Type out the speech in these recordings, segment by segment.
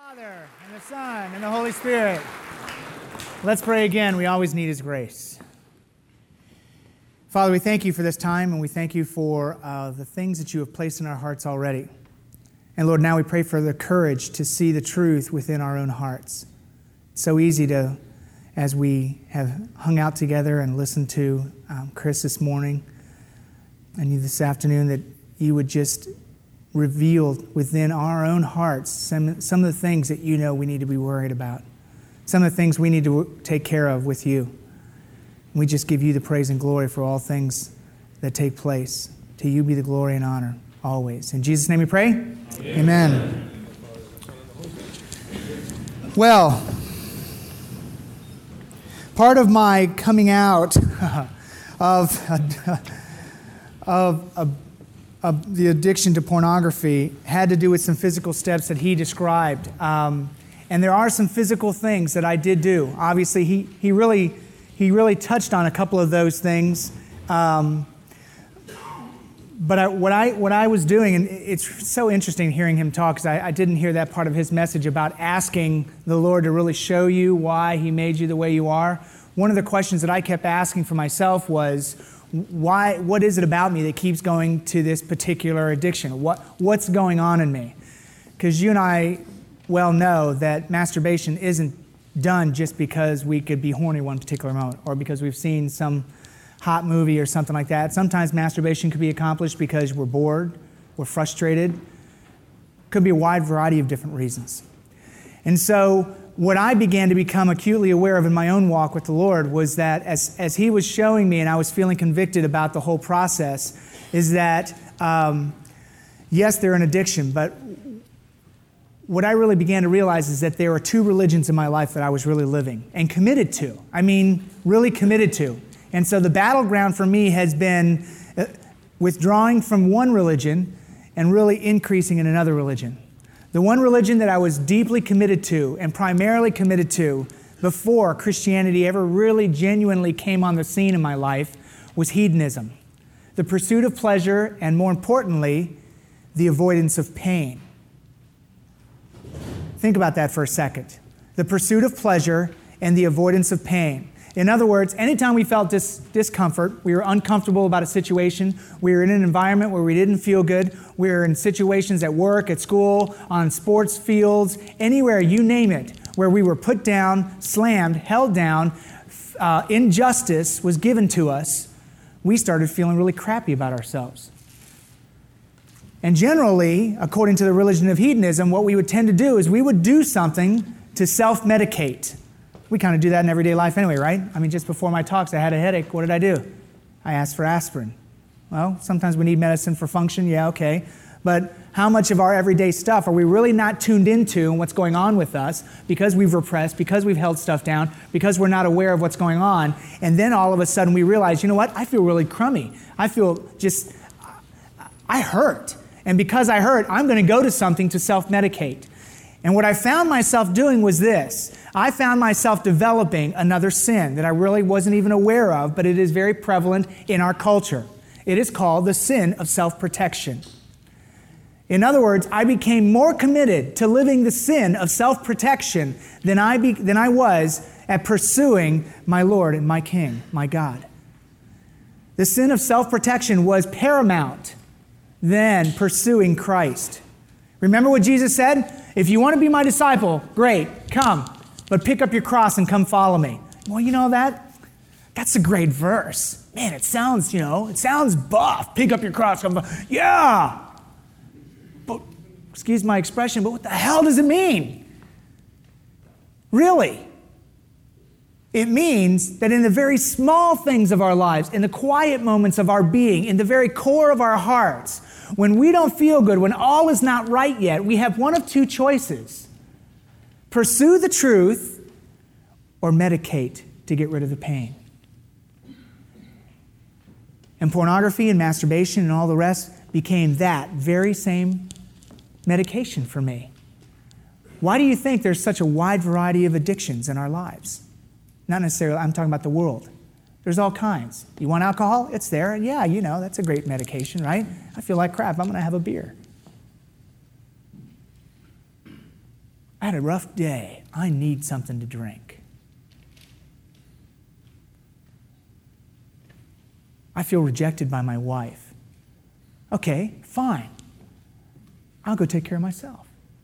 Father, and the Son, and the Holy Spirit. Let's pray again. We always need His grace. Father, we thank You for this time, and we thank You for the things that You have placed in our hearts already. And Lord, now we pray for the courage to see the truth within our own hearts. It's so easy to, as we have hung out together and listened to Chris this morning, and you this afternoon, that You would just reveal within our own hearts some of the things that You know we need to be worried about, some of the things we need to take care of with You. We just give You the praise and glory for all things that take place. To You be the glory and honor always. In Jesus' name we pray. Amen. Well, part of my coming out of the addiction to pornography had to do with some physical steps that he described. And there are some physical things that I did do. Obviously, he really touched on a couple of those things. But what I was doing, and it's so interesting hearing him talk, because I didn't hear that part of his message about asking the Lord to really show you why He made you the way you are. One of the questions that I kept asking for myself was, what is it about me that keeps going to this particular addiction? What's going on in me? Because you and I well know that masturbation isn't done just because we could be horny one particular moment, or because we've seen some hot movie or something like that. Sometimes masturbation could be accomplished because we're bored, we're frustrated. Could be a wide variety of different reasons. And so what I began to become acutely aware of in my own walk with the Lord was that as He was showing me, and I was feeling convicted about the whole process, is that, yes, they're an addiction, but what I really began to realize is that there are two religions in my life that I was really living and committed to. I mean, really committed to. And so the battleground for me has been withdrawing from one religion and really increasing in another religion. The one religion that I was deeply committed to and primarily committed to before Christianity ever really genuinely came on the scene in my life was hedonism. The pursuit of pleasure, and more importantly, the avoidance of pain. Think about that for a second. The pursuit of pleasure and the avoidance of pain. In other words, anytime we felt discomfort, we were uncomfortable about a situation, we were in an environment where we didn't feel good, we were in situations at work, at school, on sports fields, anywhere, you name it, where we were put down, slammed, held down, injustice was given to us, we started feeling really crappy about ourselves. And generally, according to the religion of hedonism, what we would tend to do is we would do something to self-medicate. We kind of do that in everyday life anyway, right? I mean, just before my talks, I had a headache. What did I do? I asked for aspirin. Well, sometimes we need medicine for function. Yeah, okay. But how much of our everyday stuff are we really not tuned into and what's going on with us because we've repressed, because we've held stuff down, because we're not aware of what's going on, and then all of a sudden we realize, you know what? I feel really crummy. I hurt. And because I hurt, I'm going to go to something to self-medicate. And what I found myself doing was this. I found myself developing another sin that I really wasn't even aware of, but it is very prevalent in our culture. It is called the sin of self-protection. In other words, I became more committed to living the sin of self-protection than I was at pursuing my Lord and my King, my God. The sin of self-protection was paramount than pursuing Christ. Remember what Jesus said? If you want to be my disciple, great, come. But pick up your cross and come follow me. Well, you know that's a great verse. Man, it sounds buff. Pick up your cross, come follow. Yeah. But, excuse my expression, but what the hell does it mean? Really? It means that in the very small things of our lives, in the quiet moments of our being, in the very core of our hearts, when we don't feel good, when all is not right yet, we have one of two choices. Pursue the truth or medicate to get rid of the pain. And pornography and masturbation and all the rest became that very same medication for me. Why do you think there's such a wide variety of addictions in our lives? Not necessarily, I'm talking about the world. There's all kinds. You want alcohol? It's there. And yeah, that's a great medication, right? I feel like crap. I'm going to have a beer. I had a rough day. I need something to drink. I feel rejected by my wife. Okay, fine. I'll go take care of myself.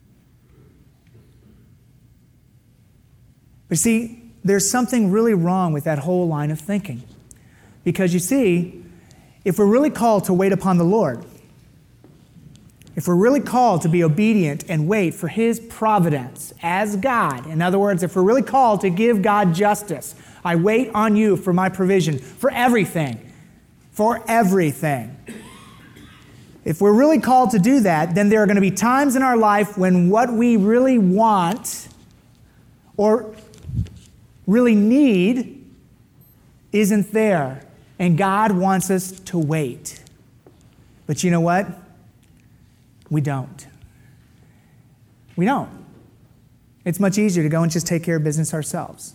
But see, there's something really wrong with that whole line of thinking. Because you see, if we're really called to wait upon the Lord, if we're really called to be obedient and wait for His providence as God, in other words, if we're really called to give God justice, I wait on you for my provision, for everything. For everything. If we're really called to do that, then there are going to be times in our life when what we really want or really need isn't there. And God wants us to wait. But you know what? We don't. We don't. It's much easier to go and just take care of business ourselves.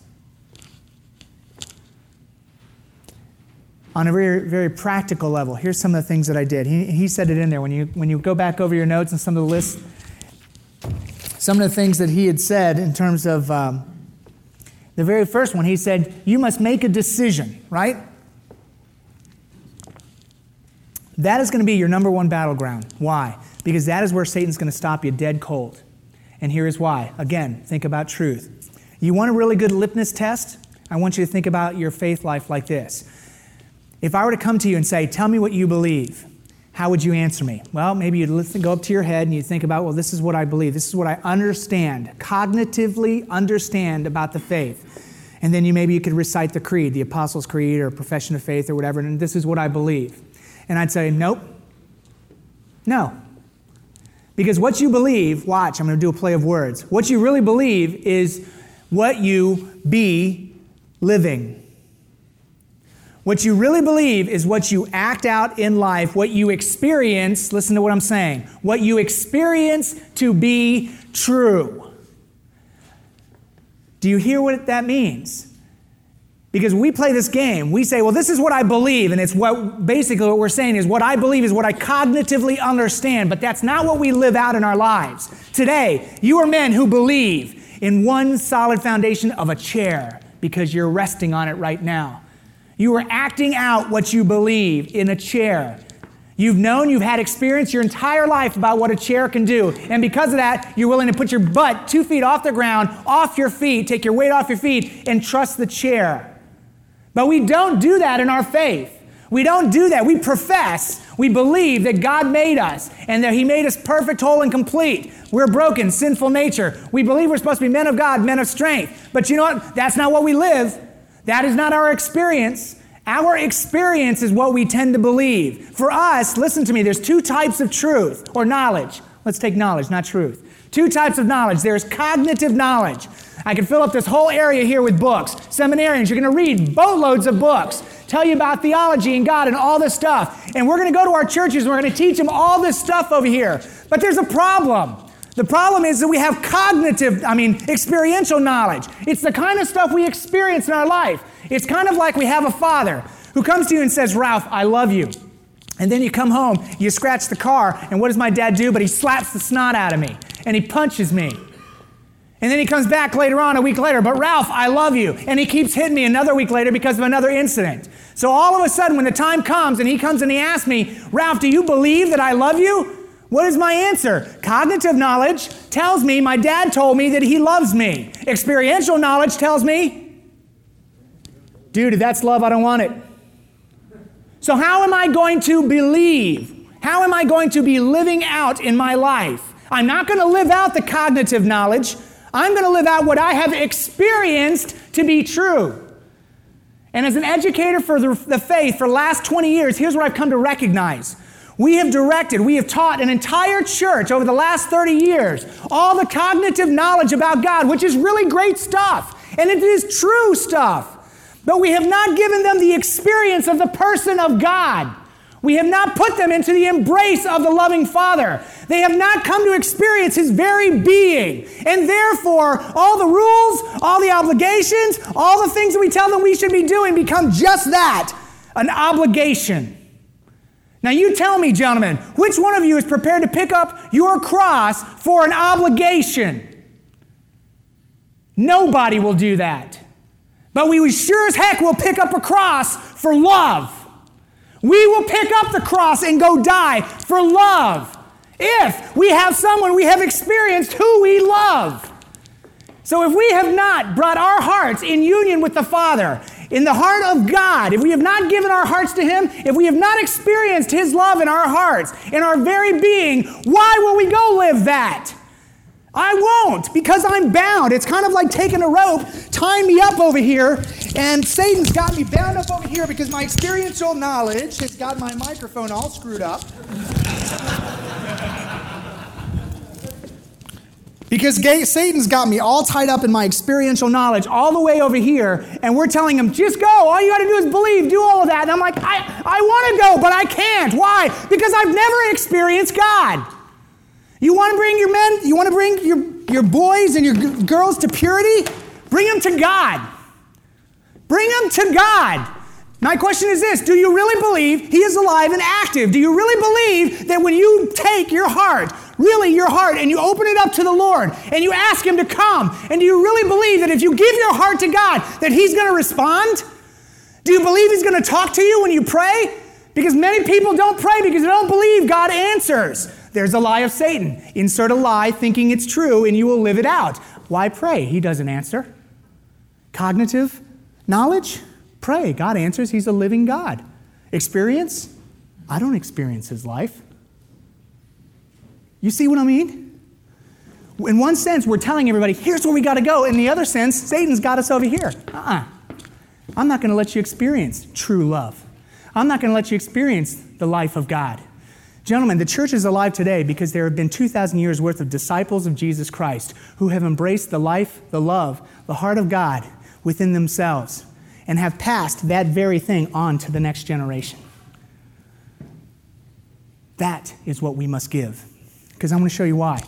On a very, very practical level, here's some of the things that I did. He said it in there. When you go back over your notes and some of the lists, some of the things that he had said in terms of the very first one, he said, you must make a decision, right? That is going to be your number one battleground. Why? Because that is where Satan's going to stop you dead cold. And here is why. Again, think about truth. You want a really good litmus test? I want you to think about your faith life like this. If I were to come to you and say, tell me what you believe, how would you answer me? Well, maybe you'd go up to your head and you'd think about, well, this is what I believe. This is what I understand, cognitively understand about the faith. And then maybe you could recite the creed, the Apostles' Creed or Profession of Faith or whatever, and this is what I believe. And I'd say, nope, no. Because what you believe, watch, I'm going to do a play of words. What you really believe is what you be living. What you really believe is what you act out in life, what you experience, listen to what I'm saying, what you experience to be true. Do you hear what that means? Because we play this game, we say, well, this is what I believe, and it's basically what we're saying is what I believe is what I cognitively understand, but that's not what we live out in our lives. Today, you are men who believe in one solid foundation of a chair because you're resting on it right now. You are acting out what you believe in a chair. You've had experience your entire life about what a chair can do. And because of that, you're willing to put your butt 2 feet off the ground, off your feet, take your weight off your feet, and trust the chair. But we don't do that in our faith. We don't do that. We profess, we believe that God made us and that He made us perfect, whole, and complete. We're broken, sinful nature. We believe we're supposed to be men of God, men of strength. But you know what? That's not what we live. That is not our experience. Our experience is what we tend to believe. For us, listen to me, there's 2 types of truth or knowledge. Let's take knowledge, not truth. 2 types of knowledge. There's cognitive knowledge. I could fill up this whole area here with books. Seminarians, you're going to read boatloads of books, tell you about theology and God and all this stuff. And we're going to go to our churches and we're going to teach them all this stuff over here. But there's a problem. The problem is that we have experiential knowledge. It's the kind of stuff we experience in our life. It's kind of like we have a father who comes to you and says, Ralph, I love you. And then you come home, you scratch the car, and what does my dad do? But he slaps the snot out of me, and he punches me. And then he comes back later on, a week later, but Ralph, I love you. And he keeps hitting me another week later because of another incident. So all of a sudden, when the time comes and he comes and he asks me, Ralph, do you believe that I love you? What is my answer? Cognitive knowledge tells me my dad told me that he loves me. Experiential knowledge tells me, dude, if that's love, I don't want it. So how am I going to believe? How am I going to be living out in my life? I'm not going to live out the cognitive knowledge. I'm going to live out what I have experienced to be true. And as an educator for the faith for the last 20 years, here's what I've come to recognize. We have taught an entire church over the last 30 years all the cognitive knowledge about God, which is really great stuff. And it is true stuff. But we have not given them the experience of the person of God. We have not put them into the embrace of the loving Father. They have not come to experience His very being. And therefore, all the rules, all the obligations, all the things that we tell them we should be doing become just that, an obligation. Now you tell me, gentlemen, which one of you is prepared to pick up your cross for an obligation? Nobody will do that. But we sure as heck will pick up a cross for love. We will pick up the cross and go die for love if we have someone we have experienced who we love. So if we have not brought our hearts in union with the Father, in the heart of God, if we have not given our hearts to Him, if we have not experienced His love in our hearts, in our very being, why will we go live that? I won't, because I'm bound. It's kind of like taking a rope, tying me up over here, and Satan's got me bound up over here because my experiential knowledge has got my microphone all screwed up. Because Satan's got me all tied up in my experiential knowledge all the way over here, and we're telling him, just go. All you got to do is believe, do all of that. And I'm like, I want to go, but I can't. Why? Because I've never experienced God. You want to bring your men, you want to bring your boys and your girls to purity? Bring them to God. Bring them to God. My question is this: do you really believe He is alive and active? Do you really believe that when you take your heart, really your heart, and you open it up to the Lord, and you ask Him to come, and do you really believe that if you give your heart to God, that He's going to respond? Do you believe He's going to talk to you when you pray? Because many people don't pray because they don't believe God answers. There's a lie of Satan. Insert a lie thinking it's true, and you will live it out. Why pray? He doesn't answer. Cognitive knowledge? Pray. God answers. He's a living God. Experience? I don't experience His life. You see what I mean? In one sense, we're telling everybody, here's where we got to go. In the other sense, Satan's got us over here. I'm not going to let you experience true love. I'm not going to let you experience the life of God. Gentlemen, the church is alive today because there have been 2,000 years worth of disciples of Jesus Christ who have embraced the life, the love, the heart of God within themselves and have passed that very thing on to the next generation. That is what we must give. Because I'm going to show you why.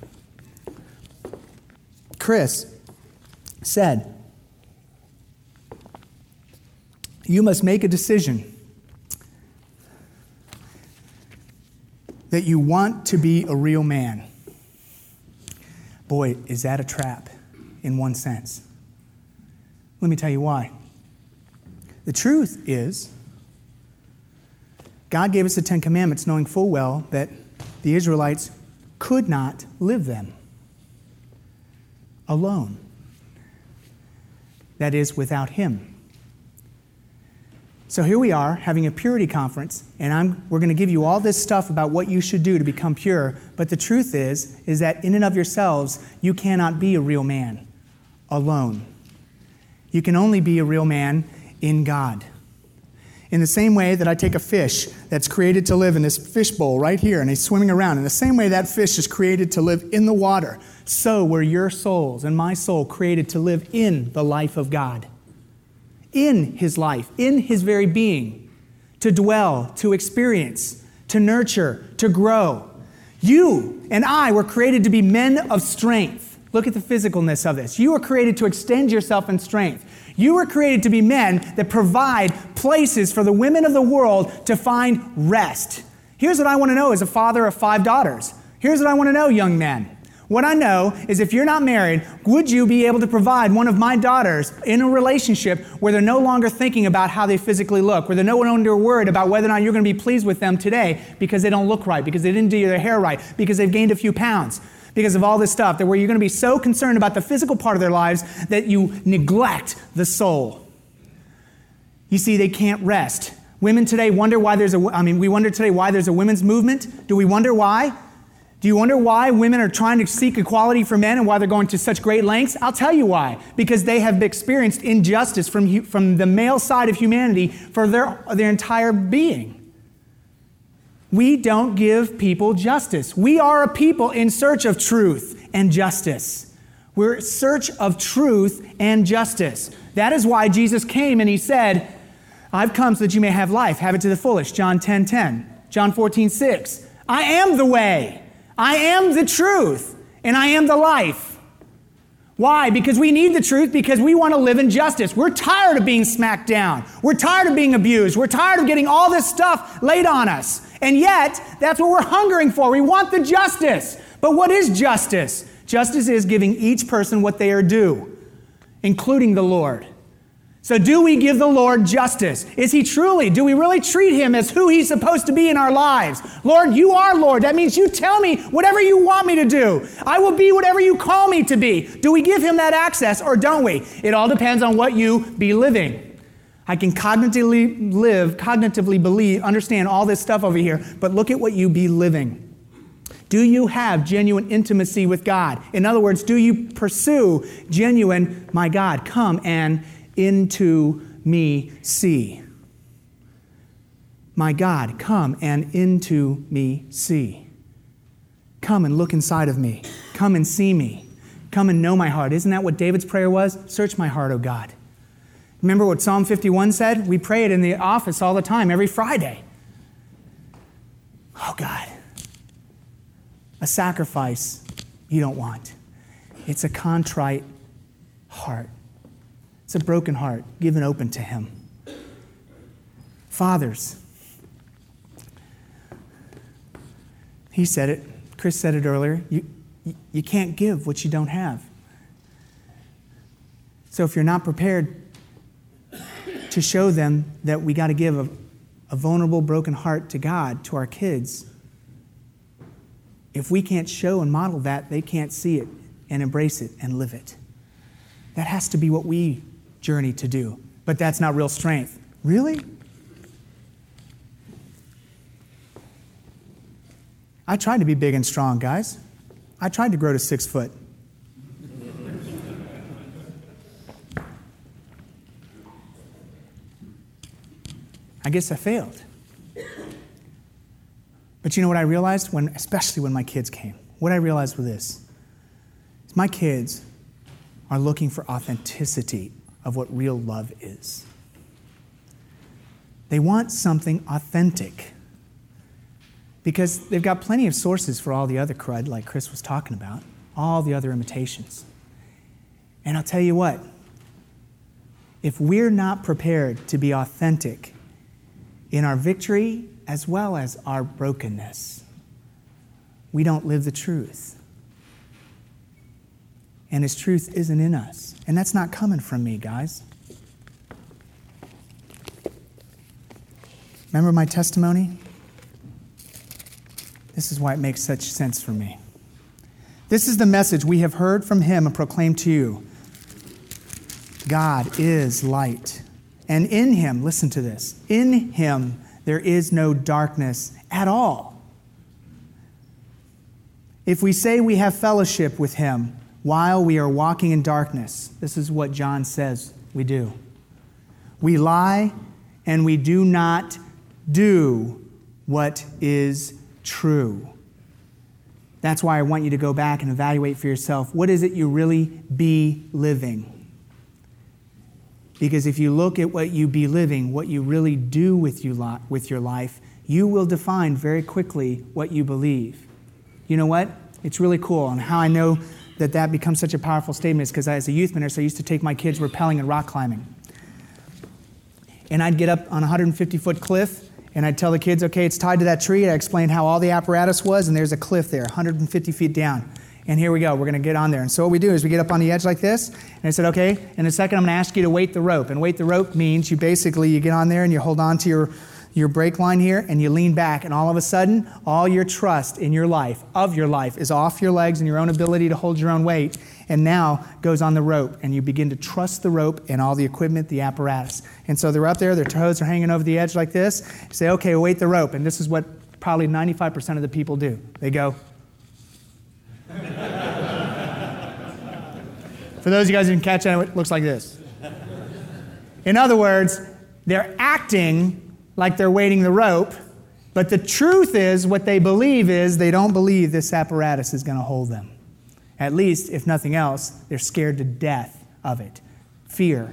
Chris said, you must make a decision that you want to be a real man. Boy, is that a trap in one sense. Let me tell you why. The truth is, God gave us the Ten Commandments knowing full well that the Israelites could not live them alone. That is, without Him. So here we are having a purity conference, and we're going to give you all this stuff about what you should do to become pure. But the truth is that in and of yourselves, you cannot be a real man alone. You can only be a real man in God. In the same way that I take a fish that's created to live in this fish bowl right here, and he's swimming around. In the same way that fish is created to live in the water, so were your souls and my soul created to live in the life of God. In His life, in His very being, to dwell, to experience, to nurture, to grow. You and I were created to be men of strength. Look at the physicalness of this. You were created to extend yourself in strength. You were created to be men that provide places for the women of the world to find rest. Here's what I want to know as a father of 5 daughters. Here's what I want to know, young men. What I know is if you're not married, would you be able to provide one of my daughters in a relationship where they're no longer thinking about how they physically look, where they're no longer worried about whether or not you're going to be pleased with them today because they don't look right, because they didn't do their hair right, because they've gained a few pounds, because of all this stuff, that where you're going to be so concerned about the physical part of their lives that you neglect the soul. You see, they can't rest. Women today wonder why we wonder today why there's a women's movement. Do we wonder why? Do you wonder why women are trying to seek equality for men and why they're going to such great lengths? I'll tell you why. Because they have experienced injustice from the male side of humanity for their entire being. We don't give people justice. We are a people in search of truth and justice. We're in search of truth and justice. That is why Jesus came and He said, I've come so that you may have life, have it to the fullest. John 10:10. John 14:6. I am the way. I am the truth, and I am the life. Why? Because we need the truth, because we want to live in justice. We're tired of being smacked down. We're tired of being abused. We're tired of getting all this stuff laid on us. And yet, that's what we're hungering for. We want the justice. But what is justice? Justice is giving each person what they are due. including the Lord. So do we give the Lord justice? Do we really treat him as who he's supposed to be in our lives? Lord, you are Lord. That means you tell me whatever you want me to do. I will be whatever you call me to be. Do we give him that access or don't we? It all depends on what you be living. I can cognitively believe, understand all this stuff over here, but look at what you be living. Do you have genuine intimacy with God? In other words, do you pursue genuine, my God, come and into me see? My God, come and into me see. Come and look inside of me. Come and see me. Come and know my heart. Isn't that what David's prayer was? Search my heart, O God. Remember what Psalm 51 said? We pray it in the office all the time, every Friday. Oh God, a sacrifice you don't want. It's a contrite heart. It's a broken heart given open to him. Fathers, he said it, Chris said it earlier, you can't give what you don't have. So if you're not prepared to show them that we got to give a vulnerable, broken heart to God, to our kids, if we can't show and model that, they can't see it and embrace it and live it. That has to be what we journey to do. But that's not real strength. Really? I tried to be big and strong, guys. I tried to grow to 6 foot. I guess I failed. But you know what I realized, especially when my kids came? What I realized was this. Is my kids are looking for authenticity of what real love is. They want something authentic because they've got plenty of sources for all the other crud, like Chris was talking about, all the other imitations. And I'll tell you what, if we're not prepared to be authentic in our victory as well as our brokenness, we don't live the truth. And his truth isn't in us. And that's not coming from me, guys. Remember my testimony? This is why it makes such sense for me. This is the message we have heard from him and proclaimed to you. God is light. And in him, listen to this, in him there is no darkness at all. If we say we have fellowship with him while we are walking in darkness, this is what John says we do. We lie and we do not do what is true. That's why I want you to go back and evaluate for yourself. What is it you really be living? Because if you look at what you be living, what you really do with your life, you will define very quickly what you believe. You know what? It's really cool. And how I know that becomes such a powerful statement is because as a youth minister, I used to take my kids rappelling and rock climbing. And I'd get up on a 150-foot cliff, and I'd tell the kids, okay, it's tied to that tree. I explained how all the apparatus was, and there's a cliff there, 150 feet down. And here we go. We're going to get on there. And so what we do is we get up on the edge like this. And I said, okay, in a second I'm going to ask you to weight the rope. And weight the rope means you get on there and you hold on to your brake line here and you lean back. And all of a sudden, all your trust in your life, is off your legs and your own ability to hold your own weight. And now goes on the rope. And you begin to trust the rope and all the equipment, the apparatus. And so they're up there. Their toes are hanging over the edge like this. You say, okay, weight the rope. And this is what probably 95% of the people do. They go. For those of you guys who didn't catch that, it looks like this. In other words, they're acting like they're weighting the rope, but the truth is, what they believe is, they don't believe this apparatus is going to hold them. At least, if nothing else, they're scared to death of it. Fear.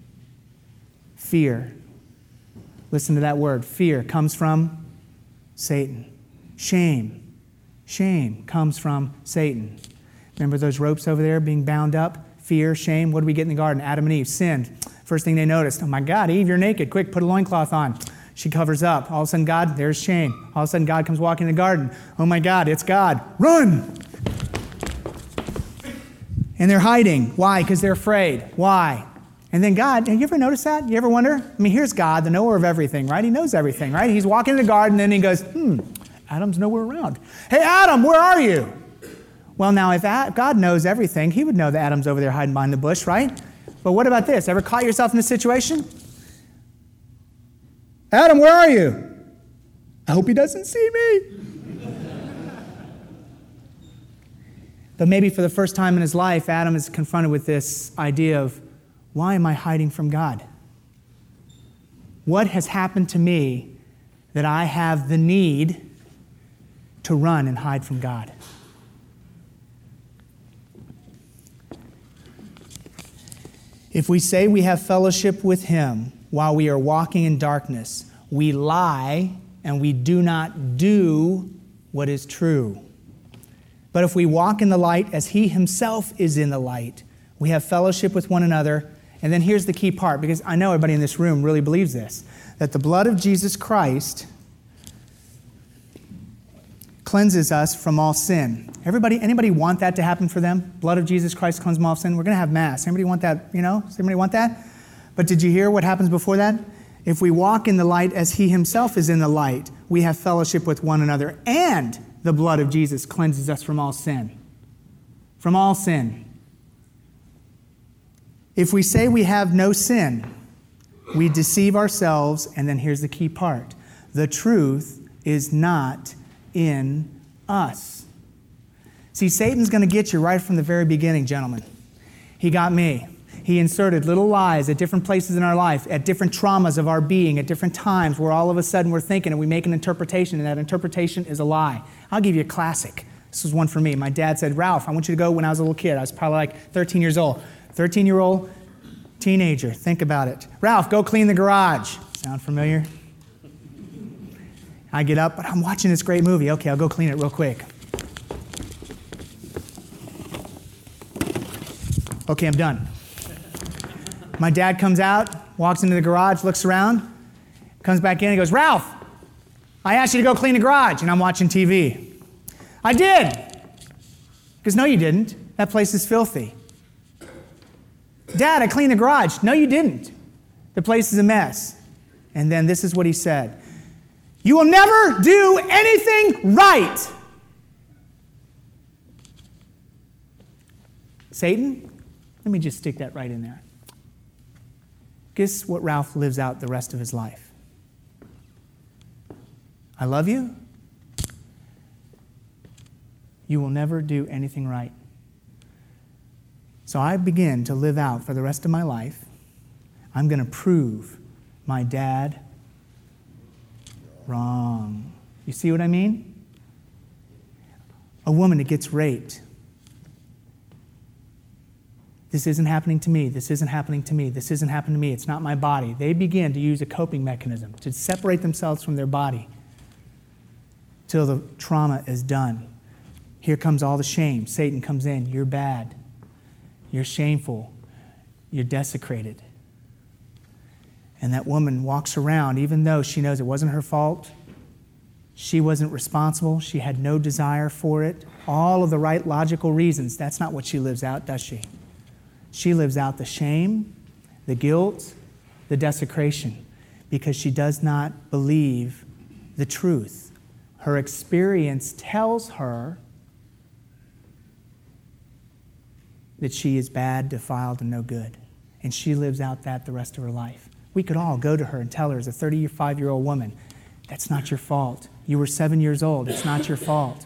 Fear. Listen to that word. Fear comes from Satan. Shame. Shame comes from Satan. Remember those ropes over there being bound up? Fear, shame. What did we get in the garden? Adam and Eve sinned. First thing they noticed, oh my God, Eve, you're naked. Quick, put a loincloth on. She covers up. All of a sudden, God, there's shame. All of a sudden, God comes walking in the garden. Oh my God, it's God. Run! And they're hiding. Why? Because they're afraid. Why? And then God, have you ever noticed that? You ever wonder? I mean, here's God, the knower of everything, right? He knows everything, right? He's walking in the garden and he goes, Adam's nowhere around. Hey, Adam, where are you? Well, now, if God knows everything, he would know that Adam's over there hiding behind the bush, right? But what about this? Ever caught yourself in a situation? Adam, where are you? I hope he doesn't see me. But maybe for the first time in his life, Adam is confronted with this idea of, why am I hiding from God? What has happened to me that I have the need to run and hide from God? If we say we have fellowship with him while we are walking in darkness, we lie and we do not do what is true. But if we walk in the light as he himself is in the light, we have fellowship with one another. And then here's the key part, because I know everybody in this room really believes this, that the blood of Jesus Christ cleanses us from all sin. Anybody want that to happen for them? Blood of Jesus Christ cleanses from all sin. We're going to have Mass. Anybody want that? Does anybody want that? But did you hear what happens before that? If we walk in the light as he himself is in the light, we have fellowship with one another, and the blood of Jesus cleanses us from all sin. From all sin. If we say we have no sin, we deceive ourselves, and then here's the key part. The truth is not in us. See, Satan's going to get you right from the very beginning, gentlemen. He got me. He inserted little lies at different places in our life, at different traumas of our being, at different times where all of a sudden we're thinking and we make an interpretation, and that interpretation is a lie. I'll give you a classic. This was one for me. My dad said, Ralph, I want you to go when I was a little kid. I was probably like 13 years old. 13-year-old teenager. Think about it. Ralph, go clean the garage. Sound familiar? I get up, but I'm watching this great movie. Okay, I'll go clean it real quick. Okay, I'm done. My dad comes out, walks into the garage, looks around, comes back in and goes, Ralph, I asked you to go clean the garage, and I'm watching TV. I did. Because no, you didn't. That place is filthy. Dad, I cleaned the garage. No, you didn't. The place is a mess. And then this is what he said. You will never do anything right. Satan, let me just stick that right in there. Guess what Ralph lives out the rest of his life? I love you. You will never do anything right. So I begin to live out for the rest of my life. I'm going to prove my dad wrong. You see what I mean? A woman that gets raped. This isn't happening to me. This isn't happening to me. This isn't happening to me. It's not my body. They begin to use a coping mechanism to separate themselves from their body till the trauma is done. Here comes all the shame. Satan comes in. You're bad. You're shameful. You're desecrated. And that woman walks around, even though she knows it wasn't her fault. She wasn't responsible. She had no desire for it. All of the right logical reasons. That's not what she lives out, does she? She lives out the shame, the guilt, the desecration, because she does not believe the truth. Her experience tells her that she is bad, defiled, and no good. And she lives out that the rest of her life. We could all go to her and tell her as a 35-year-old woman, that's not your fault. You were 7 years old. It's not your fault.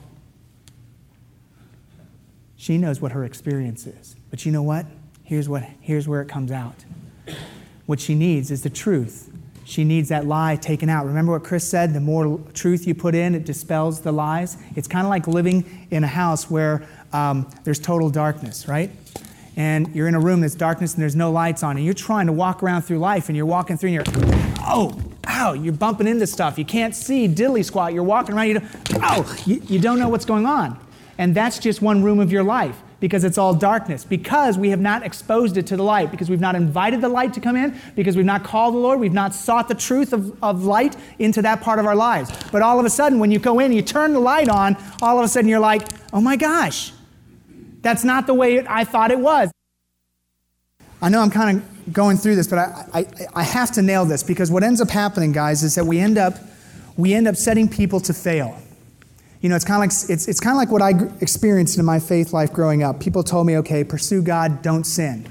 She knows what her experience is. But you know what? Here's where it comes out. What she needs is the truth. She needs that lie taken out. Remember what Chris said? The more truth you put in, it dispels the lies. It's kind of like living in a house where there's total darkness, right? And you're in a room that's darkness and there's no lights on, and you're trying to walk around through life, and you're walking through and you're, you're bumping into stuff. You can't see diddly squat. You're walking around, you don't know what's going on. And that's just one room of your life, because it's all darkness, because we have not exposed it to the light, because we've not invited the light to come in, because we've not called the Lord, we've not sought the truth of light into that part of our lives. But all of a sudden, when you go in and you turn the light on, all of a sudden you're like, oh my gosh, That's not the way I thought it was. I know I'm kind of going through this, but I have to nail this, because what ends up happening, guys, is that we end up setting people to fail. You know, it's kind of like what I experienced in my faith life growing up. People told me, okay, pursue God, don't sin.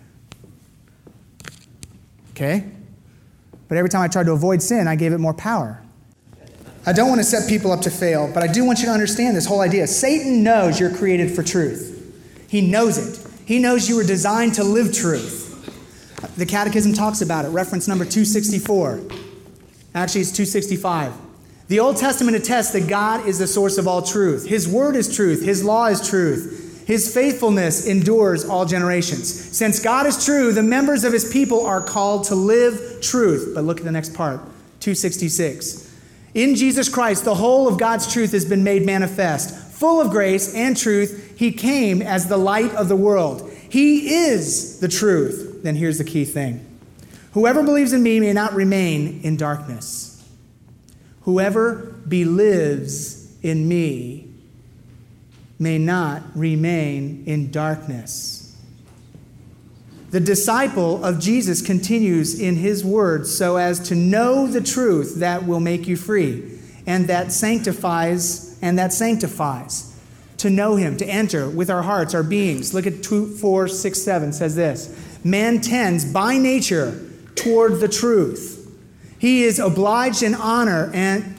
Okay? But every time I tried to avoid sin, I gave it more power. I don't want to set people up to fail, but I do want you to understand this whole idea. Satan knows you're created for truth. He knows it. He knows you were designed to live truth. The Catechism talks about it. Reference number 264. Actually, it's 265. The Old Testament attests that God is the source of all truth. His word is truth. His law is truth. His faithfulness endures all generations. Since God is true, the members of His people are called to live truth. But look at the next part, 266. In Jesus Christ, the whole of God's truth has been made manifest. Full of grace and truth, He came as the light of the world. He is the truth. Then here's the key thing. Whoever believes in me may not remain in darkness. Whoever believes in me may not remain in darkness. The disciple of Jesus continues in his words so as to know the truth that will make you free and that sanctifies. To know Him, to enter with our hearts, our beings. Look at 2, 4, 6, 7 says this. Man tends by nature toward the truth. He is obliged to honor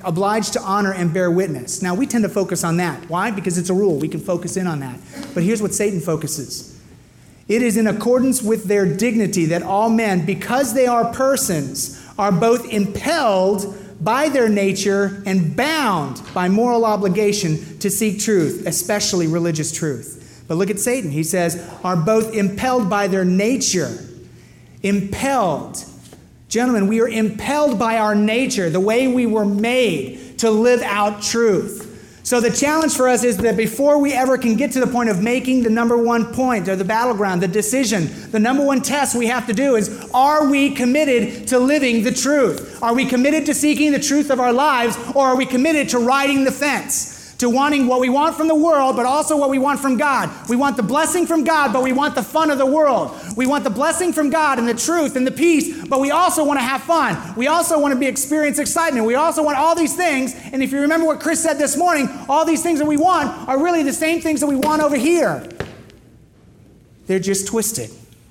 and bear witness. Now, we tend to focus on that. Why? Because it's a rule. We can focus in on that. But here's what Satan focuses. It is in accordance with their dignity that all men, because they are persons, are both impelled by their nature and bound by moral obligation to seek truth, especially religious truth. But look at Satan. He says, are both impelled by their nature. Impelled. Gentlemen, we are impelled by our nature, the way we were made to live out truth. So the challenge for us is that before we ever can get to the point of making the number one point or the battleground, the decision, the number one test we have to do is, are we committed to living the truth? Are we committed to seeking the truth of our lives, or are we committed to riding the fence? To wanting what we want from the world, but also what we want from God. We want the blessing from God, but we want the fun of the world. We want the blessing from God and the truth and the peace, but we also want to have fun. We also want to experience excitement. We also want all these things. And if you remember what Chris said this morning, all these things that we want are really the same things that we want over here. They're just twisted.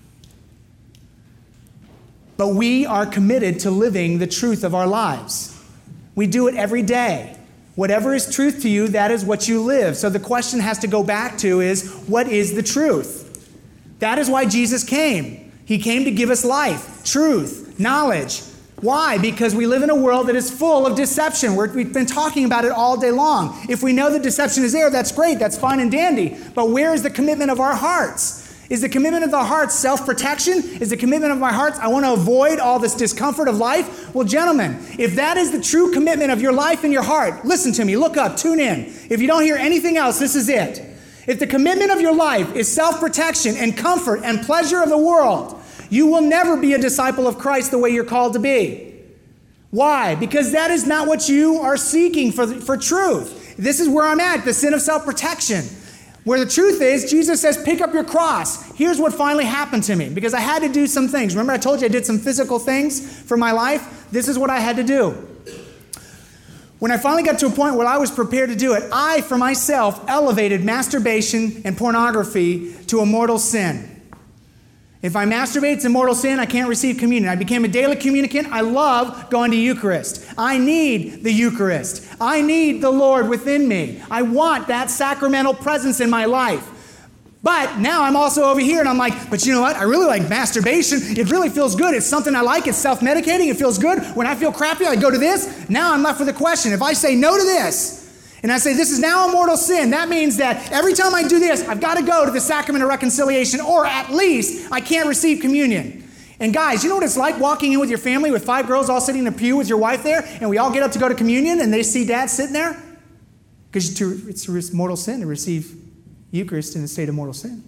But we are committed to living the truth of our lives. We do it every day. Whatever is truth to you, that is what you live. So the question has to go back to is, what is the truth? That is why Jesus came. He came to give us life, truth, knowledge. Why? Because we live in a world that is full of deception. We've been talking about it all day long. If we know the deception is there, that's great, that's fine and dandy. But where is the commitment of our hearts? Is the commitment of the heart self-protection? Is the commitment of my heart, I want to avoid all this discomfort of life? Well, gentlemen, if that is the true commitment of your life and your heart, listen to me, look up, tune in. If you don't hear anything else, this is it. If the commitment of your life is self-protection and comfort and pleasure of the world, you will never be a disciple of Christ the way you're called to be. Why? Because that is not what you are seeking for truth. This is where I'm at, the sin of self-protection. Where the truth is, Jesus says, pick up your cross. Here's what finally happened to me, because I had to do some things. Remember I told you I did some physical things for my life? This is what I had to do. When I finally got to a point where I was prepared to do it, I, for myself, elevated masturbation and pornography to a mortal sin. If I masturbate, it's a mortal sin. I can't receive communion. I became a daily communicant. I love going to Eucharist. I need the Eucharist. I need the Lord within me. I want that sacramental presence in my life. But now I'm also over here and I'm like, but you know what? I really like masturbation. It really feels good. It's something I like. It's self-medicating. It feels good. When I feel crappy, I go to this. Now I'm left with a question. If I say no to this, and I say this is now a mortal sin, that means that every time I do this, I've got to go to the sacrament of reconciliation, or at least I can't receive communion. And guys, you know what it's like walking in with your family with 5 girls all sitting in a pew with your wife there, and we all get up to go to communion, and they see dad sitting there? Because it's a mortal sin to receive Eucharist in a state of mortal sin.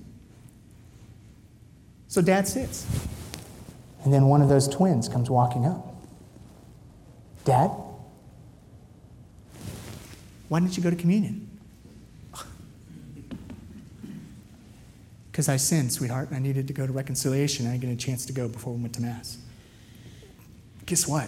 So dad sits. And then one of those twins comes walking up. Dad? Why didn't you go to communion? because I sinned, sweetheart, and I needed to go to reconciliation. I didn't get a chance to go before we went to Mass. Guess what?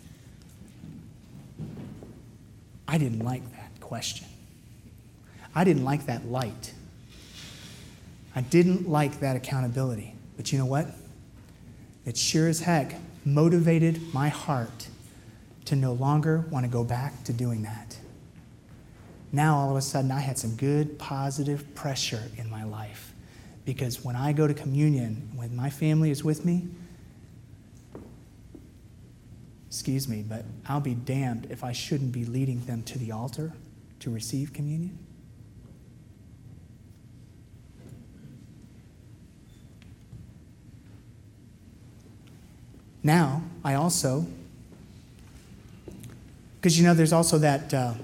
I didn't like that question. I didn't like that light. I didn't like that accountability. But you know what? It sure as heck motivated my heart to no longer want to go back to doing that. Now, all of a sudden, I had some good, positive pressure in my life. Because when I go to communion, when my family is with me, excuse me, but I'll be damned if I shouldn't be leading them to the altar to receive communion. Now, I also, because there's also that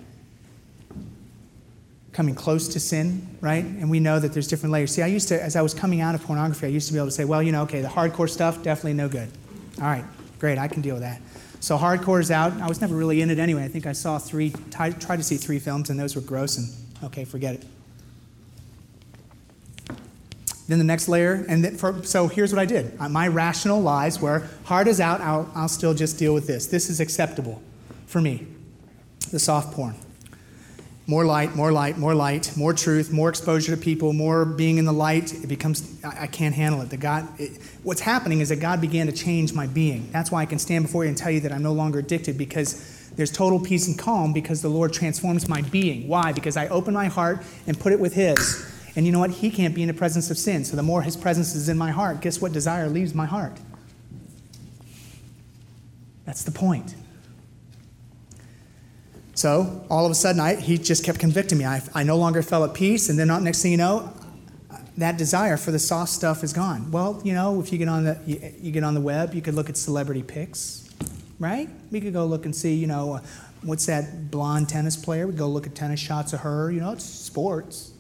coming close to sin, right? And we know that there's different layers. See, I used to, as I was coming out of pornography, I used to be able to say, well, okay, the hardcore stuff, definitely no good. All right, great, I can deal with that. So hardcore is out. I was never really in it anyway. I think I saw tried to see 3 films, and those were gross, and okay, forget it. Then the next layer, so here's what I did. My rational lies were, hard is out, I'll still just deal with this. This is acceptable for me. The soft porn. More light, more light, more light, more truth, more exposure to people, more being in the light. It becomes, I can't handle it. What's happening is that God began to change my being. That's why I can stand before you and tell you that I'm no longer addicted, because there's total peace and calm because the Lord transforms my being. Why? Because I open my heart and put it with His. And you know what? He can't be in the presence of sin. So the more His presence is in my heart, guess what desire leaves my heart? That's the point. So all of a sudden, he just kept convicting me. I no longer felt at peace. And then next thing you know, that desire for the soft stuff is gone. Well, if you get on the web, you could look at celebrity pics, right? We could go look and see, what's that blonde tennis player? We go look at tennis shots of her. It's sports.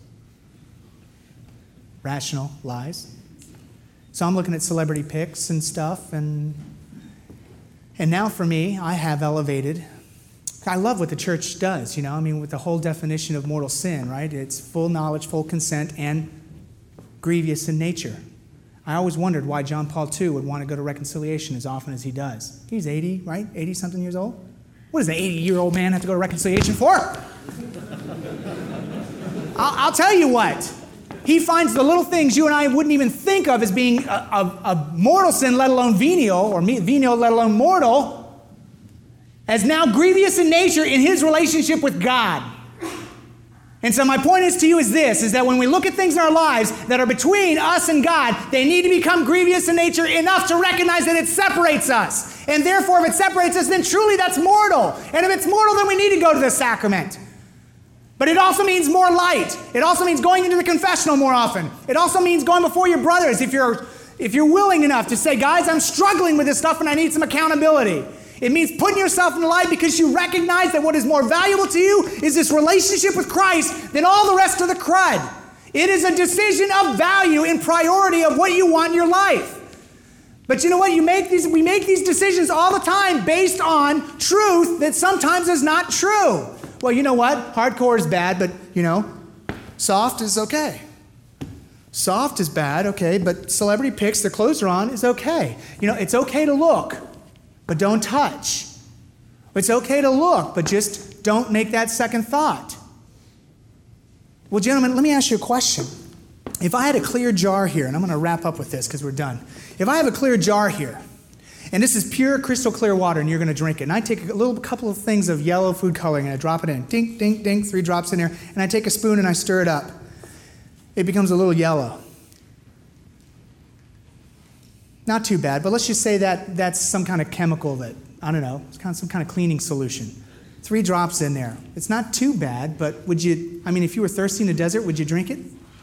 Rational lies. So I'm looking at celebrity pics and stuff, and now for me, I have elevated. I love what the church does, with the whole definition of mortal sin, right? It's full knowledge, full consent, and grievous in nature. I always wondered why John Paul II would want to go to reconciliation as often as he does. He's 80, right? 80-something years old? What does an 80-year-old man have to go to reconciliation for? I'll tell you what. He finds the little things you and I wouldn't even think of as being a mortal sin, let alone venial, or venial, let alone mortal, as now grievous in nature in his relationship with God. And so my point is to you is this, is that when we look at things in our lives that are between us and God, they need to become grievous in nature enough to recognize that it separates us. And therefore, if it separates us, then truly that's mortal. And if it's mortal, then we need to go to the sacrament. But it also means more light. It also means going into the confessional more often. It also means going before your brothers if you're willing enough to say, guys, I'm struggling with this stuff and I need some accountability. It means putting yourself in the light because you recognize that what is more valuable to you is this relationship with Christ than all the rest of the crud. It is a decision of value and priority of what you want in your life. But you know what? We make these decisions all the time based on truth that sometimes is not true. Well, you know what? Hardcore is bad, but, soft is okay. Soft is bad, okay, but celebrity pics, their clothes are on, is okay. It's okay to look, but don't touch. It's okay to look, but just don't make that second thought. Well, gentlemen, let me ask you a question. If I had a clear jar here, and I'm going to wrap up with this because we're done. If I have a clear jar here, and this is pure crystal clear water, and you're going to drink it, and I take a couple of things of yellow food coloring, and I drop it in. Dink, dink, dink, 3 drops in there, and I take a spoon and I stir it up. It becomes a little yellow. Not too bad, but let's just say that that's some kind of chemical that, I don't know, it's some kind of cleaning solution. 3 drops in there. It's not too bad, but if you were thirsty in the desert, would you drink it?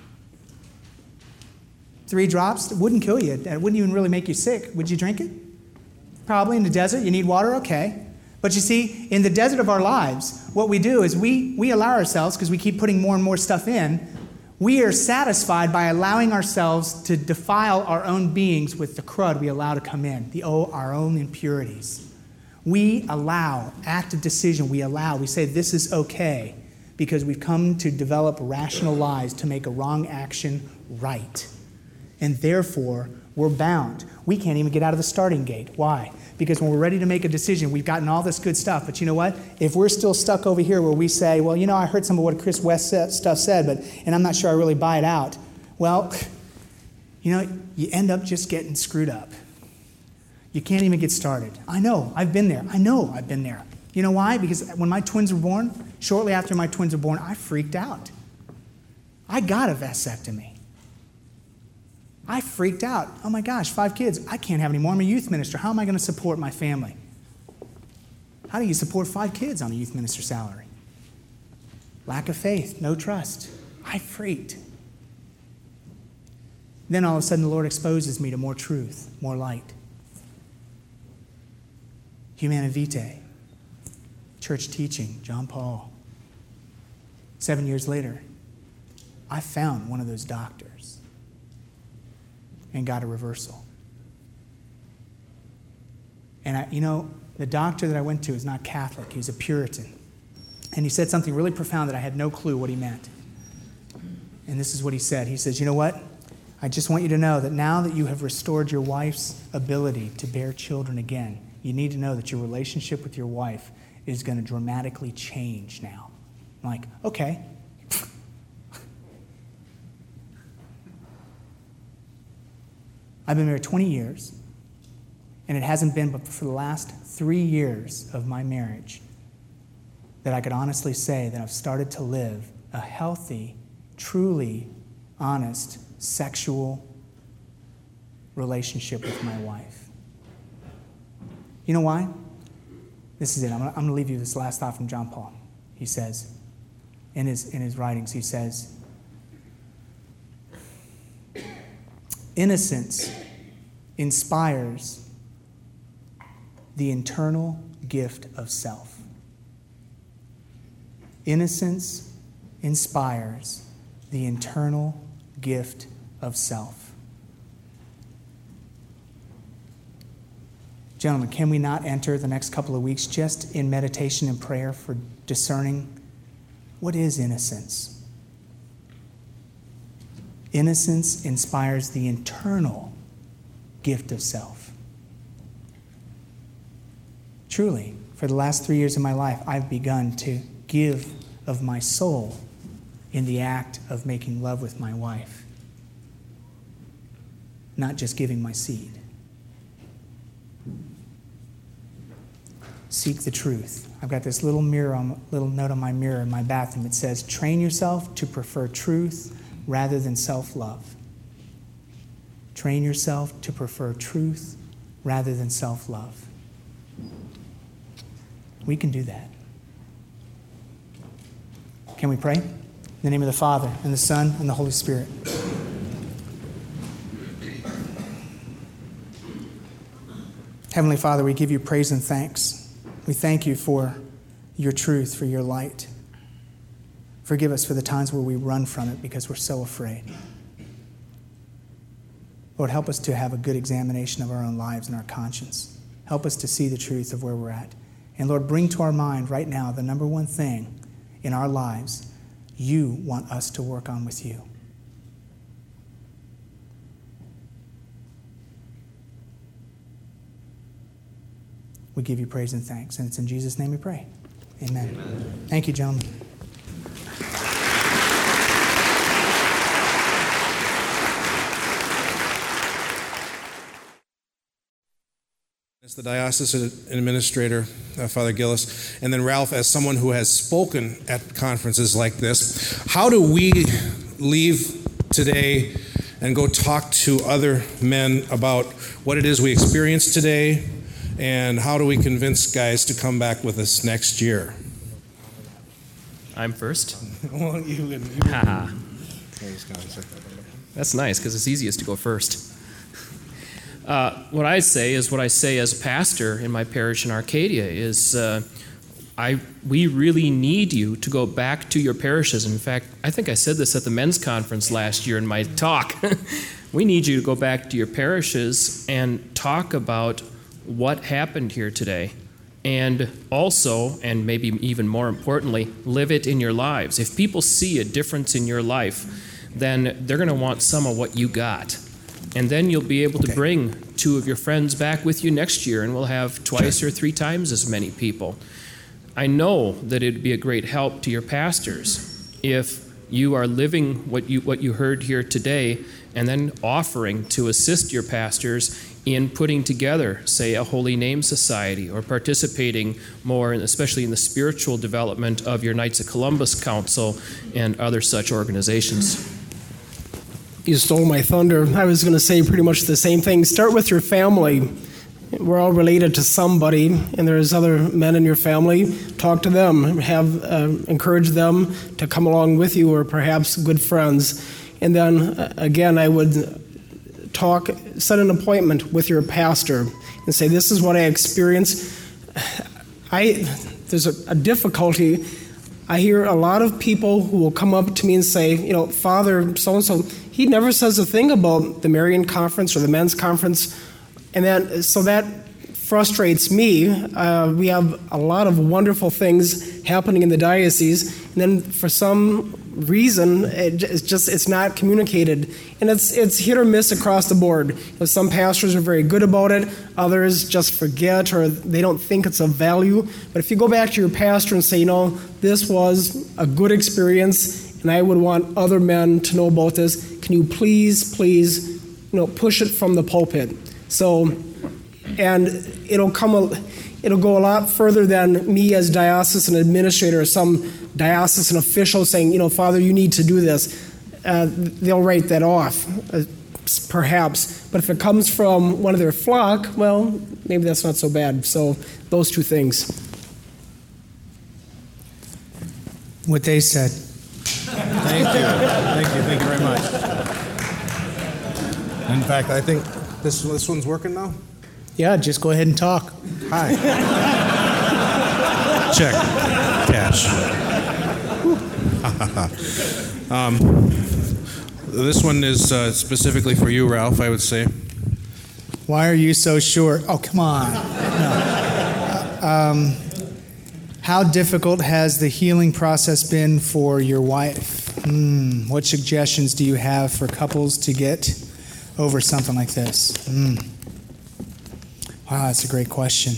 3 drops, it wouldn't kill you. It wouldn't even really make you sick. Would you drink it? Probably in the desert. You need water? Okay. But you see, in the desert of our lives, what we do is we allow ourselves, because we keep putting more and more stuff in, we are satisfied by allowing ourselves to defile our own beings with the crud we allow to come in, our own impurities. We allow, active decision, we say this is okay because we've come to develop rational lies to make a wrong action right. and therefore we're bound. We can't even get out of the starting gate. Why? Because when we're ready to make a decision, we've gotten all this good stuff. But you know what? If we're still stuck over here where we say, well, I heard some of what Chris West said, and I'm not sure I really buy it out. Well, you end up just getting screwed up. You can't even get started. I know, I've been there. You know why? Because when my twins were born, shortly after my twins were born, I freaked out. I got a vasectomy. I freaked out. Oh my gosh, 5 kids. I can't have any more. I'm a youth minister. How am I going to support my family? How do you support 5 kids on a youth minister salary? Lack of faith, no trust. I freaked. Then all of a sudden the Lord exposes me to more truth, more light. Humanae Vitae, church teaching, John Paul. 7 years later, I found one of those doctors and got a reversal. And the doctor that I went to is not Catholic. He's a Puritan. And he said something really profound that I had no clue what he meant. And this is what he said. He says, you know what? I just want you to know that now that you have restored your wife's ability to bear children again, you need to know that your relationship with your wife is going to dramatically change now. I'm like, okay. I've been married 20 years, and it hasn't been but for the last 3 years of my marriage that I could honestly say that I've started to live a healthy, truly honest, sexual relationship with my wife. You know why? This is it. I'm going to leave you this last thought from John Paul. He says, in his writings, he says, innocence inspires the internal gift of self. Innocence inspires the internal gift of self. Gentlemen, can we not enter the next couple of weeks just in meditation and prayer for discerning what is innocence? Innocence inspires the internal gift of self. Truly, for the last 3 years of my life, I've begun to give of my soul in the act of making love with my wife, not just giving my seed. Seek the truth. I've got this little note on my mirror in my bathroom. It says, train yourself to prefer truth rather than self-love. Train yourself to prefer truth rather than self-love. We can do that. Can we pray? In the name of the Father, and the Son, and the Holy Spirit. Heavenly Father, we give you praise and thanks. We thank you for your truth, for your light. Forgive us for the times where we run from it because we're so afraid. Lord, help us to have a good examination of our own lives and our conscience. Help us to see the truth of where we're at. And Lord, bring to our mind right now the number one thing in our lives you want us to work on with you. We give you praise and thanks. And it's in Jesus' name we pray. Amen. Amen. Thank you, gentlemen. As the diocesan administrator, Father Gillis, and then Ralph as someone who has spoken at conferences like this, how do we leave today and go talk to other men about what it is we experienced today, and how do we convince guys to come back with us next year? I'm first. Well, you Haha. That's nice because it's easiest to go first. What I say is what I say as a pastor in my parish in Arcadia is we really need you to go back to your parishes. In fact, I think I said this at the men's conference last year in my talk. We need you to go back to your parishes and talk about what happened here today. And also, and maybe even more importantly, live it in your lives. If people see a difference in your life, then they're going to want some of what you got. And then you'll be able to bring 2 of your friends back with you next year, and we'll have twice or 3 times as many people. I know that it would be a great help to your pastors if you are living what you heard here today, and then offering to assist your pastors in putting together, say, a Holy Name Society, or participating more, especially in the spiritual development of your Knights of Columbus Council and other such organizations. You stole my thunder. I was going to say pretty much the same thing. Start with your family. We're all related to somebody, and there's other men in your family. Talk to them. Encourage them to come along with you, or perhaps good friends. And then, again, I would set an appointment with your pastor and say, this is what I experienced. There's a difficulty. I hear a lot of people who will come up to me and say, Father so-and-so, he never says a thing about the Marian Conference or the men's conference. And so that frustrates me. We have a lot of wonderful things happening in the diocese, and then for some reason, it's not communicated. And it's hit or miss across the board. Some pastors are very good about it, others just forget, or they don't think it's of value. But if you go back to your pastor and say, this was a good experience, and I would want other men to know about this, can you please, push it from the pulpit? So, and it'll go a lot further than me as diocesan administrator or some diocesan official saying, Father, you need to do this. They'll write that off, perhaps. But if it comes from one of their flock, well, maybe that's not so bad. So those 2 things. What they said. Thank you very much. In fact, I think this one's working now? Yeah, just go ahead and talk. Hi. Check. Cash. This one is specifically for you, Ralph, I would say. Why are you so short? Oh, come on. No. How difficult has the healing process been for your wife? What suggestions do you have for couples to get over something like this? Wow, that's a great question.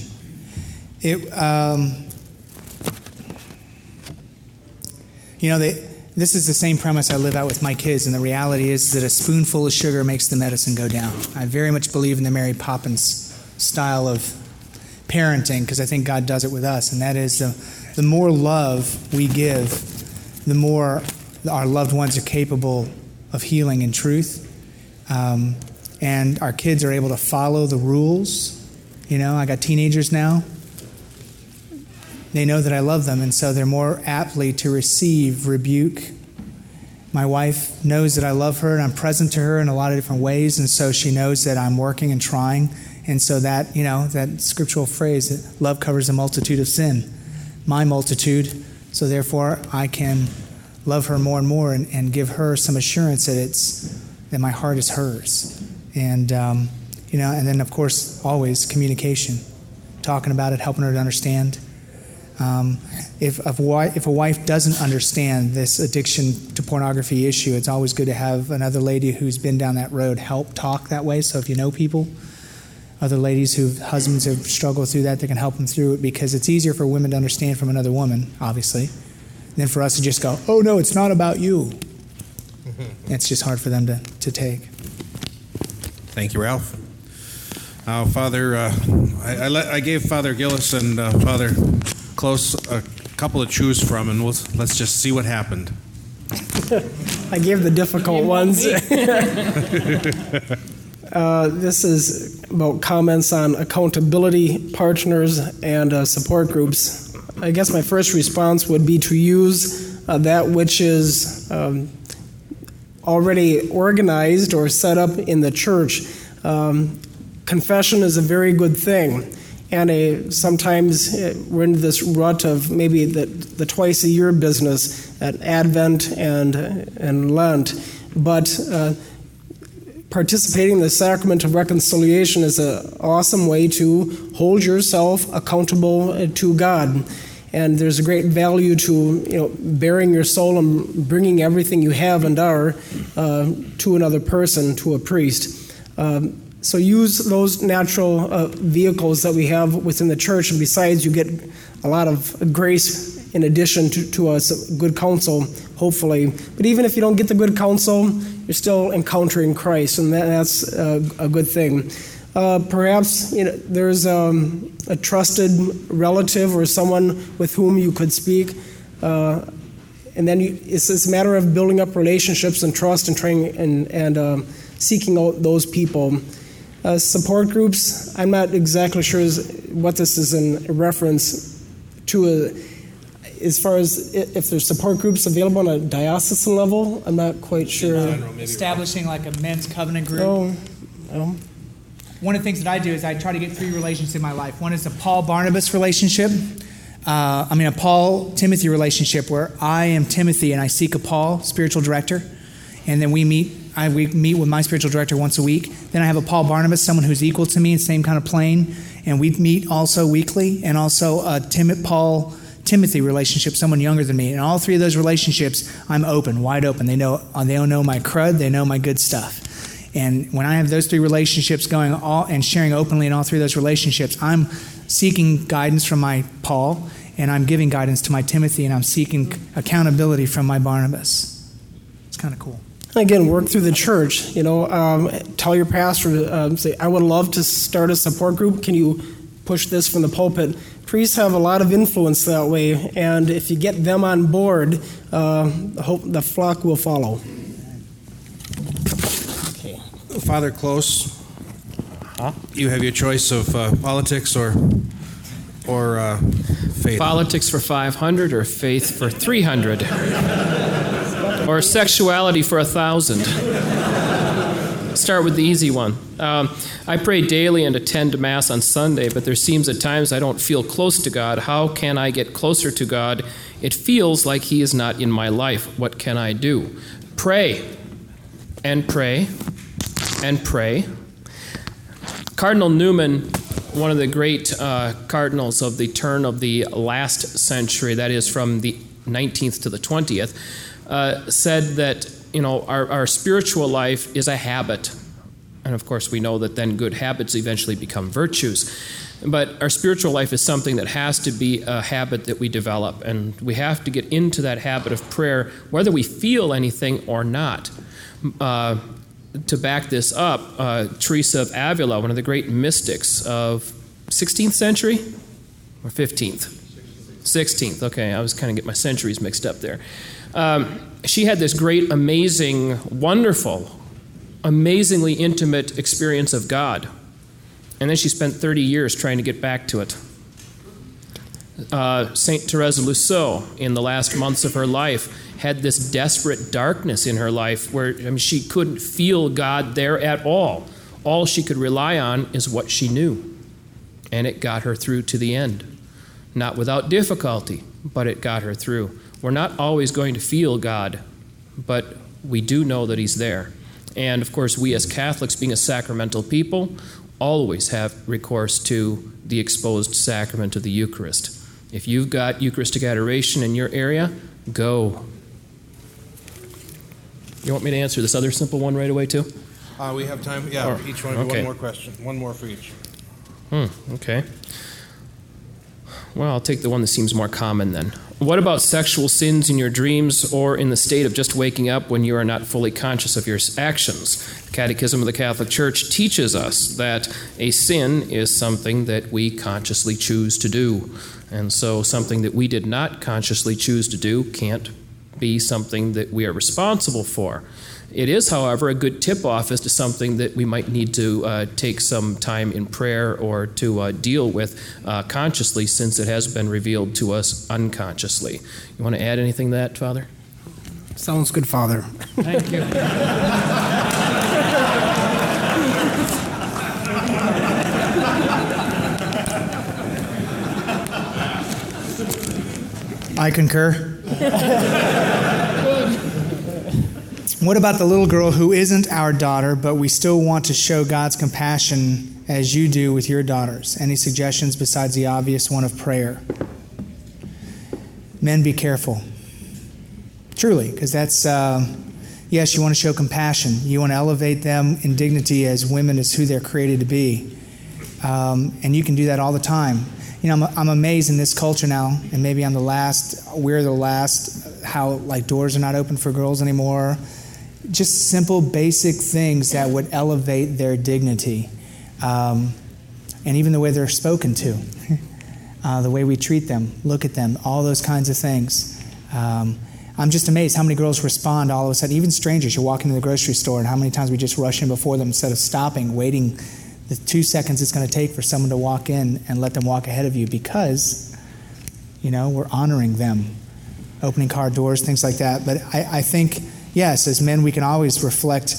This is the same premise I live out with my kids, and the reality is that a spoonful of sugar makes the medicine go down. I very much believe in the Mary Poppins style of parenting, because I think God does it with us, and that is the more love we give, the more our loved ones are capable of healing in truth. And our kids are able to follow the rules. I got teenagers now. They know that I love them, and so they're more aptly to receive rebuke. My wife knows that I love her, and I'm present to her in a lot of different ways, and so she knows that I'm working and trying. And so that, that scriptural phrase, that love covers a multitude of sin, my multitude, so therefore I can love her more and more and give her some assurance that my heart is hers. And, and then, of course, always communication, talking about it, helping her to understand. If a wife doesn't understand this addiction to pornography issue, it's always good to have another lady who's been down that road help talk that way. So if you know people, other ladies whose husbands have struggled through that, they can help them through it, because it's easier for women to understand from another woman, obviously, than for us to just go, oh, no, it's not about you. It's just hard for them to take. Thank you, Ralph. Father, I gave Father Gillis and Father Close a couple to choose from, and let's just see what happened. I gave the difficult ones. This is about comments on accountability partners and support groups. I guess my first response would be to use that which is already organized or set up in the church. Confession is a very good thing. And sometimes we're in this rut of maybe the twice-a-year business at Advent and Lent. But participating in the sacrament of reconciliation is an awesome way to hold yourself accountable to God. And there's a great value to bearing your soul and bringing everything you have and are to another person, to a priest. So use those natural vehicles that we have within the church, and besides, you get a lot of grace in addition to us, good counsel, hopefully. But even if you don't get the good counsel, you're still encountering Christ, and that's a good thing. Perhaps there's a trusted relative or someone with whom you could speak, and then it's a matter of building up relationships and trust and training and seeking out those people. Support groups, I'm not exactly sure what this is in reference to. As far as if there's support groups available on a diocesan level, I'm not quite sure. Establishing like a men's covenant group. One of the things that I do is I try to get 3 relationships in my life. One is a Paul-Barnabas relationship. A Paul-Timothy relationship where I am Timothy and I seek a Paul, spiritual director. And then we meet with my spiritual director once a week. Then I have a Paul-Barnabas, someone who's equal to me, same kind of plane. And we meet also weekly. And also a Paul-Timothy relationship, someone younger than me. And all 3 of those relationships, I'm open, wide open. They don't know my crud. They know my good stuff. And when I have those 3 relationships going and sharing openly in all 3 of those relationships, I'm seeking guidance from my Paul, and I'm giving guidance to my Timothy, and I'm seeking accountability from my Barnabas. It's kind of cool. Again, work through the church. Tell your pastor, say, I would love to start a support group. Can you push this from the pulpit? Priests have a lot of influence that way, and if you get them on board, the flock will follow. Father Close, you have your choice of politics or faith. Politics for 500 or faith for 300? Or sexuality for 1,000? Start with the easy one. I pray daily and attend Mass on Sunday, but there seems at times I don't feel close to God. How can I get closer to God? It feels like He is not in my life. What can I do? Pray and pray and pray. Cardinal Newman, one of the great cardinals of the turn of the last century, that is from the 19th to the 20th, said that our spiritual life is a habit. And of course we know that then good habits eventually become virtues. But our spiritual life is something that has to be a habit that we develop. And we have to get into that habit of prayer, whether we feel anything or not. To back this up, Teresa of Avila, one of the great mystics of 16th century or 15th? 16th. Okay, I was kind of getting my centuries mixed up there. She had this great, amazing, wonderful, amazingly intimate experience of God. And then she spent 30 years trying to get back to it. St. Therese of Lisieux, in the last months of her life, had this desperate darkness in her life where she couldn't feel God there at all. All she could rely on is what she knew. And it got her through to the end. Not without difficulty, but it got her through. We're not always going to feel God, but we do know that He's there. And of course, we as Catholics, being a sacramental people, always have recourse to the exposed sacrament of the Eucharist. If you've got Eucharistic adoration in your area, go. You want me to answer this other simple one right away, too? We have time. Yeah, each one. Okay. One more question. One more for each. Okay. Well, I'll take the one that seems more common then. What about sexual sins in your dreams or in the state of just waking up when you are not fully conscious of your actions? The Catechism of the Catholic Church teaches us that a sin is something that we consciously choose to do. And so something that we did not consciously choose to do can't be something that we are responsible for. It is, however, a good tip-off as to something that we might need to take some time in prayer or to deal with consciously, since it has been revealed to us unconsciously. You want to add anything to that, Father? Sounds good, Father. Thank you. I concur. What about the little girl who isn't our daughter, but we still want to show God's compassion as you do with your daughters? Any suggestions besides the obvious one of prayer? Men, be careful. Truly, because that's Yes, you want to show compassion. You want to elevate them in dignity as women, as who they're created to be. And you can do that all the time. You know, I'm amazed in this culture now, and maybe we're the last, how like doors are not open for girls anymore. Just simple, basic things that would elevate their dignity. And even the way they're spoken to, the way we treat them, look at them, all those kinds of things. I'm just amazed how many girls respond all of a sudden, even strangers. You're walking to the grocery store, and how many times we just rush in before them instead of stopping, waiting the 2 seconds it's going to take for someone to walk in and let them walk ahead of you, because, you know, we're honoring them, opening car doors, things like that. But I think, yes, as men, we can always reflect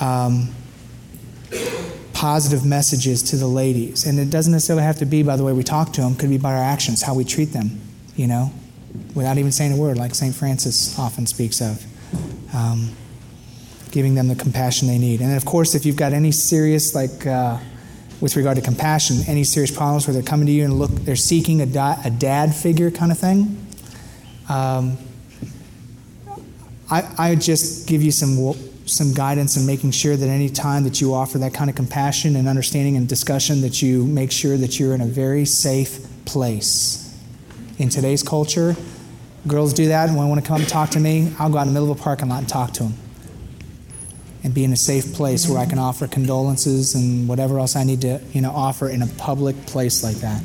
positive messages to the ladies. And it doesn't necessarily have to be by the way we talk to them. It could be by our actions, how we treat them, you know, without even saying a word, like St. Francis often speaks of. Giving them the compassion they need. And of course, if you've got any serious, with regard to compassion, any serious problems where they're coming to you and they're seeking a dad figure kind of thing, I would just give you some guidance in making sure that any time that you offer that kind of compassion and understanding and discussion, that you make sure that you're in a very safe place. In today's culture, girls do that, and when they want to come talk to me, I'll go out in the middle of a parking lot and talk to them. And be in a safe place where I can offer condolences and whatever else I need to, offer in a public place like that.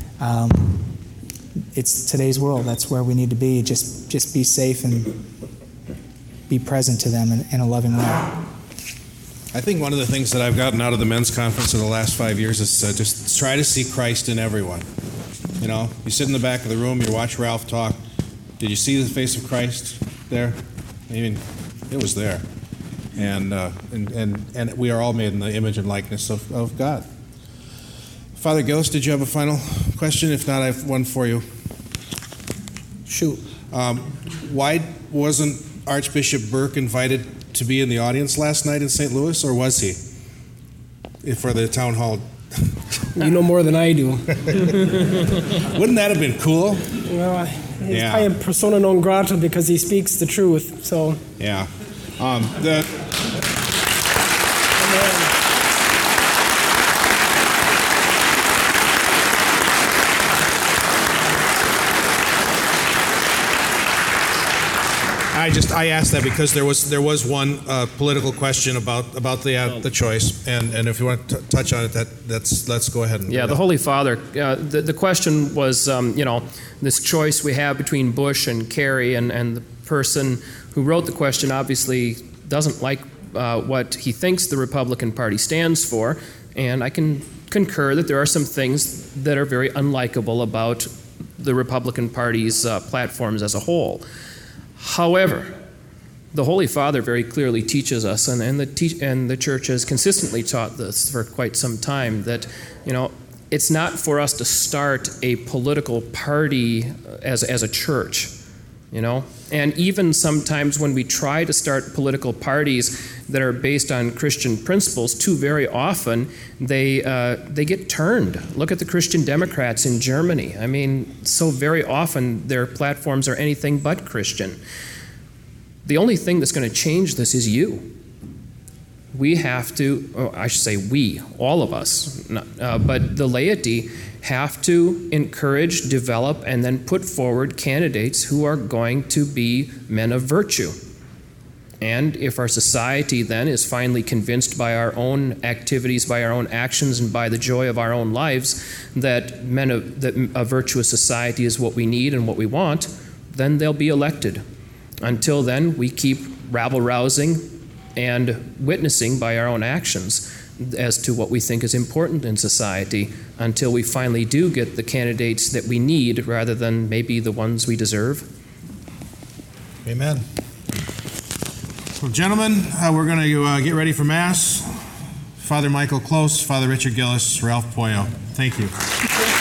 It's today's world. That's where we need to be. Just be safe and be present to them in a loving way. I think one of the things that I've gotten out of the men's conference in the last 5 years is just try to see Christ in everyone. You know, you sit in the back of the room, you watch Ralph talk. Did you see the face of Christ there? I mean, it was there. And we are all made in the image and likeness of God. Father Gillis, did you have a final question? If not, I have one for you. Shoot. Why wasn't Archbishop Burke invited to be in the audience last night in St. Louis, or was he? For the town hall. You know more than I do. Wouldn't that have been cool? Well, he's probably a persona non grata because he speaks the truth. So yeah. I asked that because there was one political question about the choice, and if you want to touch on it, let's go ahead. The Holy Father. The question was, this choice we have between Bush and Kerry, and the person who wrote the question obviously doesn't like what he thinks the Republican Party stands for, and I can concur that there are some things that are very unlikable about the Republican Party's platforms as a whole. However, the Holy Father very clearly teaches us, and the Church has consistently taught this for quite some time, that it's not for us to start a political party as a church, And even sometimes when we try to start political parties that are based on Christian principles, too very often they get turned. Look at the Christian Democrats in Germany. I mean, so very often their platforms are anything but Christian. The only thing that's going to change this is you. We have to, I should say we, all of us, but the laity have to encourage, develop, and then put forward candidates who are going to be men of virtue. And if our society then is finally convinced by our own activities, by our own actions, and by the joy of our own lives that a virtuous society is what we need and what we want, then they'll be elected. Until then, we keep rabble-rousing and witnessing by our own actions as to what we think is important in society, until we finally do get the candidates that we need rather than maybe the ones we deserve. Amen. Well, gentlemen, we're going to get ready for Mass. Father Michael Close, Father Richard Gillis, Ralph Poyo. Thank you.